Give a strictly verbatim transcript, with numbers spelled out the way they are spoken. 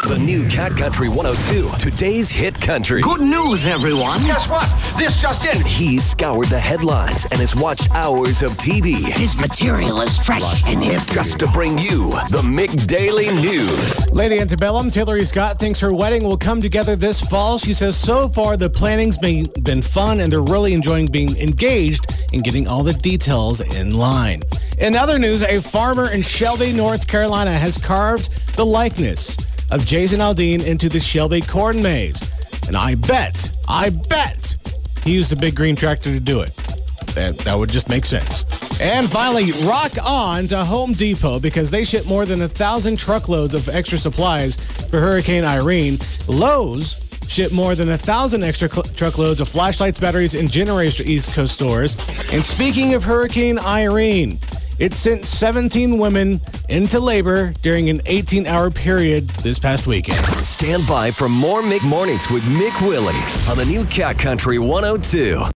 The new Cat Country one oh two, today's hit country. Good news, everyone. Guess what? This just in. He's scoured the headlines and has watched hours of T V. His material is fresh and hip. Just to bring you the Mick Daily News. Lady Antebellum, Hillary Scott, thinks her wedding will come together this fall. She says so far the planning's been, been fun and they're really enjoying being engaged and getting all the details in line. In other news, a farmer in Shelby, North Carolina has carved the likeness of Jason Aldean into the Shelby corn maze. And I bet, I bet he used a big green tractor to do it. That, that would just make sense. And finally, rock on to Home Depot because they ship more than a thousand truckloads of extra supplies for Hurricane Irene. Lowe's ship more than a thousand extra cl- truckloads of flashlights, batteries, and generators to East Coast stores. And speaking of Hurricane Irene, it sent seventeen women into labor during an eighteen-hour period this past weekend. Stand by for more Mick Mornings with Mick Willie on the new Cat Country one oh two.